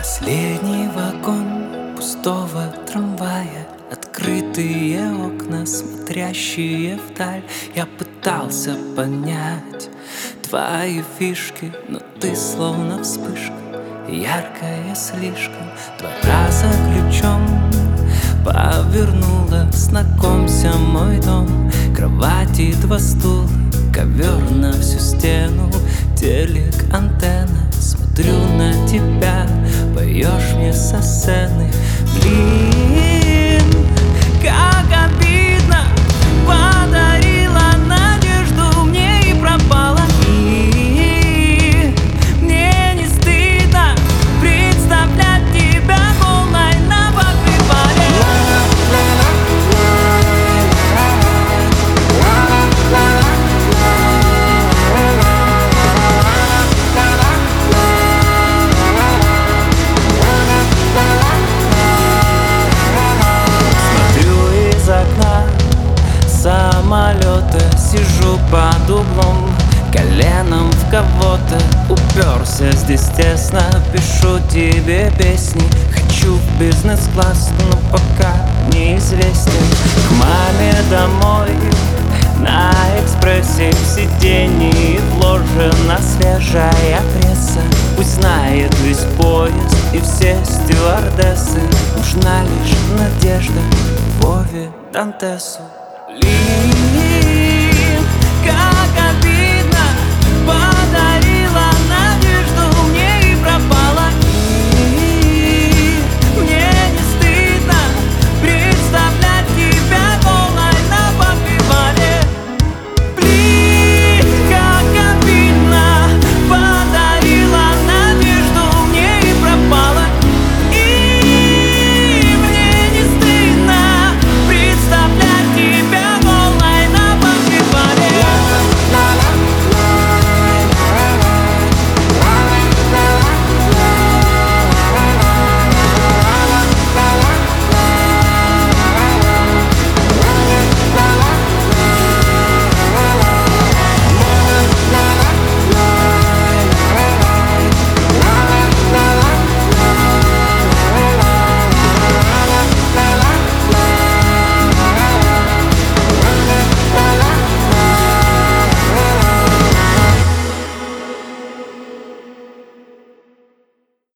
Последний вагон пустого трамвая, открытые окна, смотрящие вдаль. Я пытался понять твои фишки, но ты словно вспышка, яркая слишком. Два раза ключом повернула, знакомься, мой дом. Кровати, два стула, ковер на всю стену, телек, антенна. Смотрю на тебя, поешь мне со сцены. Блин, как обидно, подарила надежду мне и пропала. И мне не стыдно представлять тебя голой на покрывале. Самолета, сижу под углом, коленом в кого-то уперся, здесь тесно. Пишу тебе песни, хочу в бизнес-класс, но пока неизвестен. К маме домой на экспрессе, в сиденье вложена свежая пресса. Пусть знает весь поезд и все стюардессы, нужна лишь надежда Вове Дантесу. Блин,